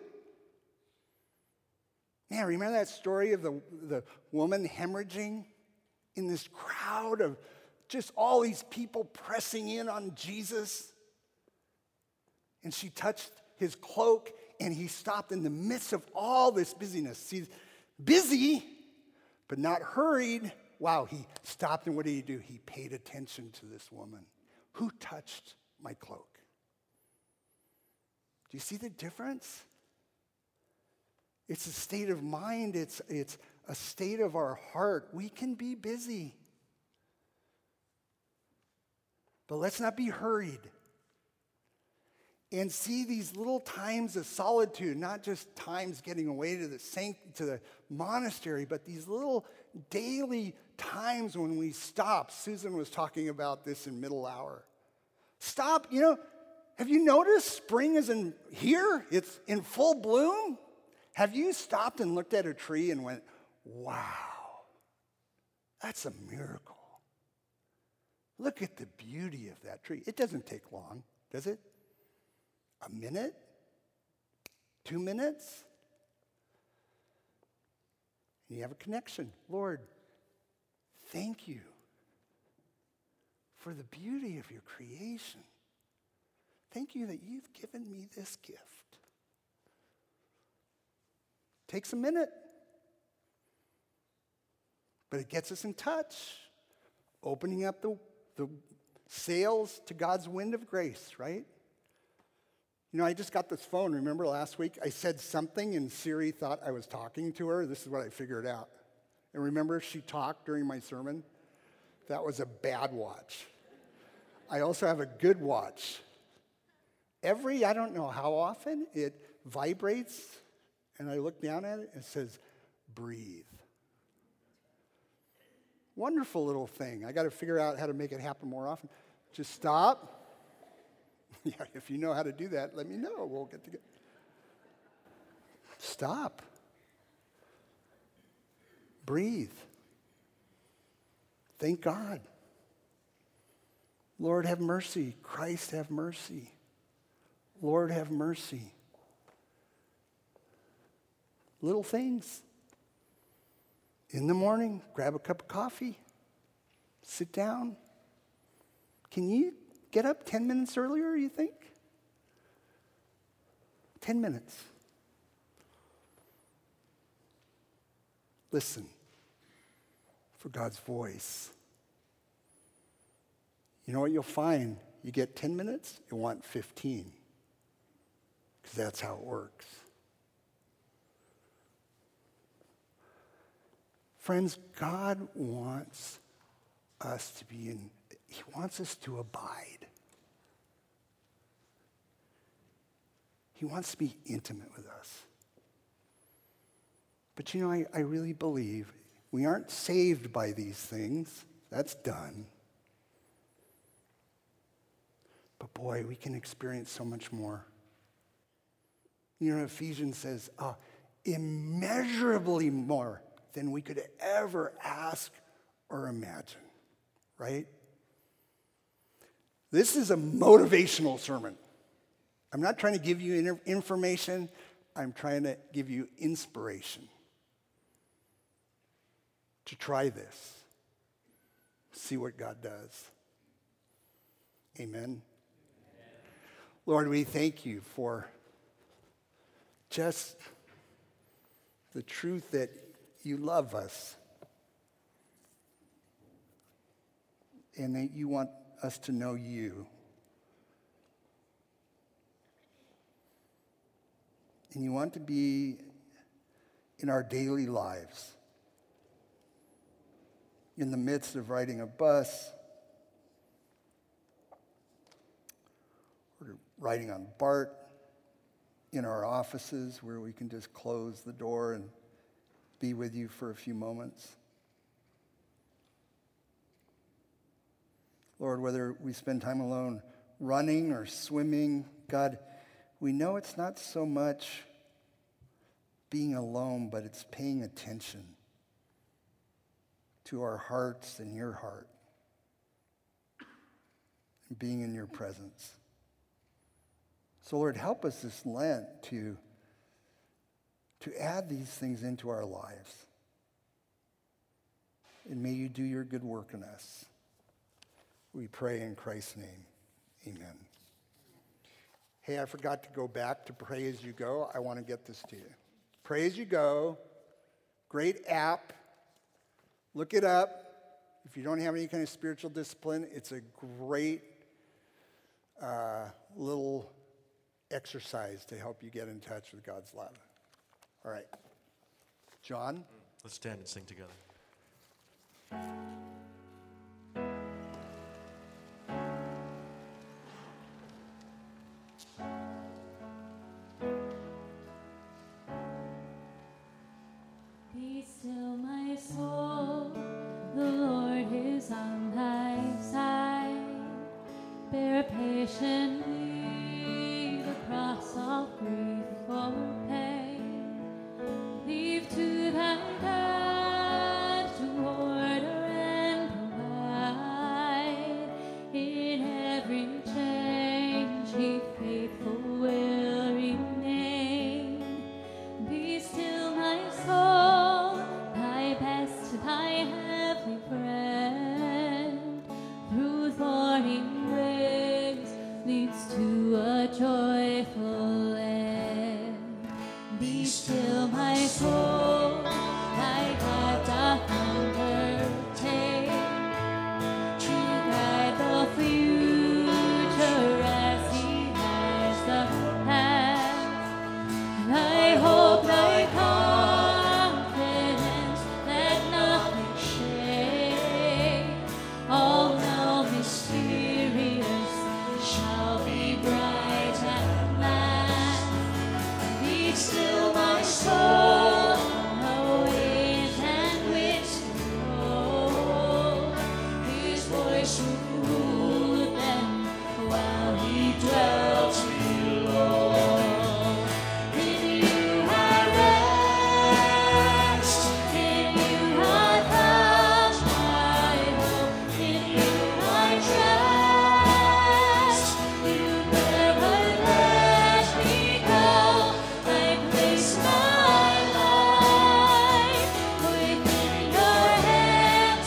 Speaker 10: Man, remember that story of the woman hemorrhaging in this crowd of just all these people pressing in on Jesus? And she touched his cloak, and he stopped in the midst of all this busyness. He's busy, but not hurried. Wow, he stopped, and what did he do? He paid attention to this woman. Who touched my cloak? Do you see the difference? It's a state of mind. It's a state of our heart. We can be busy, but let's not be hurried. And see these little times of solitude, not just times getting away to the monastery, but these little daily times when we stop. Susan was talking about this in middle hour. Stop, have you noticed spring is here? It's in full bloom. Have you stopped and looked at a tree and went, wow, that's a miracle. Look at the beauty of that tree. It doesn't take long, does it? A minute? 2 minutes? And you have a connection. Lord, thank you for the beauty of your creation. Thank you that you've given me this gift. Takes a minute, but it gets us in touch, opening up the sails to God's wind of grace, right? I just got this phone. Remember last week I said something and Siri thought I was talking to her? This is what I figured out. And remember she talked during my sermon? That was a bad watch. I also have a good watch. I don't know how often, it vibrates, and I look down at it, and it says, breathe. Wonderful little thing. I got to figure out how to make it happen more often. Just stop. Yeah, if you know how to do that, let me know. We'll get together. Stop. Breathe. Thank God. Lord, have mercy. Christ, have mercy. Lord, have mercy. Little things. In the morning, grab a cup of coffee. Sit down. Can you get up 10 minutes earlier, you think? 10 minutes. Listen for God's voice. You know what you'll find? You get 10 minutes, you want 15. Because that's how it works. Friends, God wants us to be He wants us to abide. He wants to be intimate with us. But I really believe we aren't saved by these things. That's done. But boy, we can experience so much more. Ephesians says, immeasurably more than we could ever ask or imagine, right? This is a motivational sermon. I'm not trying to give you information. I'm trying to give you inspiration to try this. See what God does. Amen. Lord, we thank you for just the truth that you love us and that you want us to know you. And you want to be in our daily lives, in the midst of riding a bus, or riding on BART, in our offices where we can just close the door and be with you for a few moments. Lord, whether we spend time alone running or swimming, God, we know it's not so much being alone, but it's paying attention to our hearts and your heart and being in your presence. So, Lord, help us this Lent to to add these things into our lives. And may you do your good work in us. We pray in Christ's name. Amen. Hey, I forgot to go back to Pray As You Go. I want to get this to you. Pray As You Go, great app. Look it up. If you don't have any kind of spiritual discipline, it's a great little exercise to help you get in touch with God's love. All right. John?
Speaker 2: Let's stand and sing together.
Speaker 3: Be still, my soul, the Lord is on thy side. Bear patiently the cross of grief for pain. Leave to thy God to order and provide. In every change he faithful will remain. Be still, my soul, thy best, thy heavenly friend. Through thorny ways leads to a joyful end. Be still, my soul, thy God doth undertake to guide the future as he has the past. Thy hope, thy confidence, let nothing shake. All now mysterious shall be bright at last. Be still, my soul, the winds and winds roll. His voice ruled them while he dwelt below. In you I rest, in you I found my hope, in you I trust. You never let me go. I place my life within your hands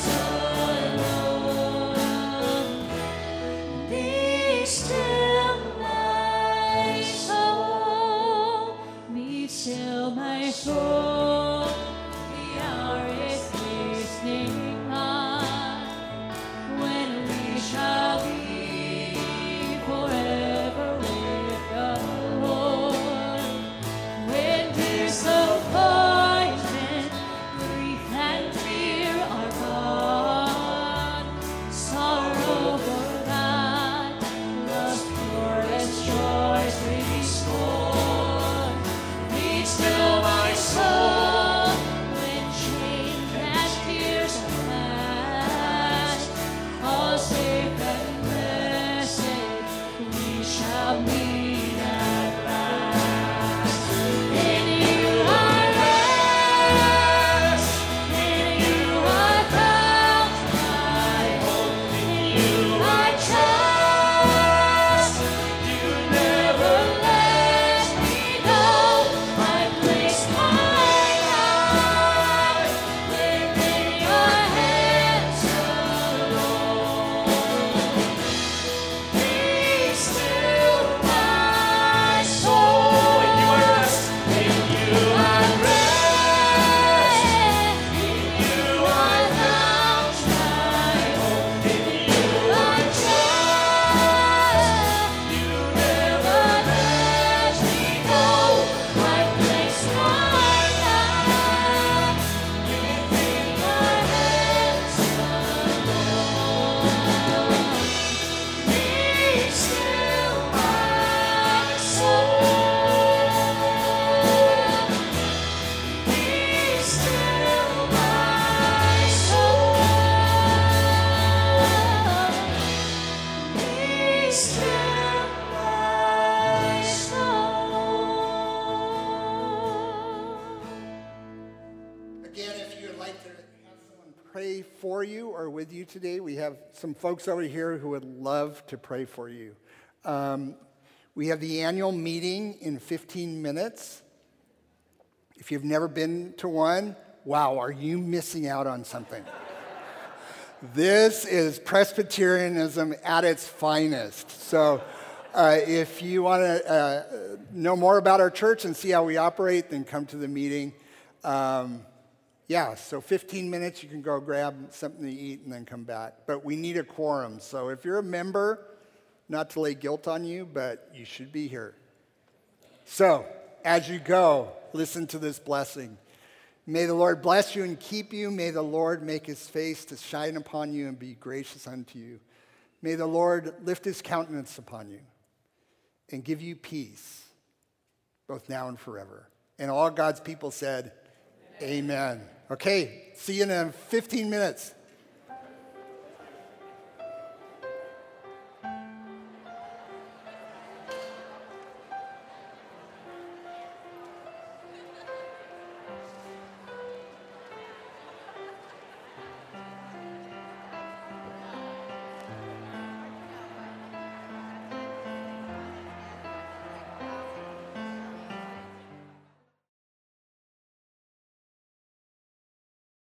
Speaker 3: alone. Be still, my soul. Be still, my soul. The hour is hastening on, when we shall be forever with the Lord. When disappointment, grief, and fear are gone, sorrow forgot, love's purest joys restored. Be still, my soul, when shame and tears are past. All safe and blessed, we shall meet at last. In you I rest, in you I found my hope, in you I trust. You never let me go. I place my life within your hands alone. Be still, my soul. In you I rest. In you I rest. In you I found my hope. In you I trust. You never let me go. I place my life within your hands alone. Be still, my soul. Be still, my soul. Be still, my soul.
Speaker 10: Again, if you would like to have someone pray for you or with you today, we have some folks over here who would love to pray for you. We have the annual meeting in 15 minutes. If you've never been to one, wow, are you missing out on something? This is Presbyterianism at its finest. So if you want to know more about our church and see how we operate, then come to the meeting. So 15 minutes, you can go grab something to eat and then come back. But we need a quorum. So if you're a member, not to lay guilt on you, but you should be here. So as you go, listen to this blessing. May the Lord bless you and keep you. May the Lord make his face to shine upon you and be gracious unto you. May the Lord lift his countenance upon you and give you peace, both now and forever. And all God's people said, Amen. Okay, see you in 15 minutes.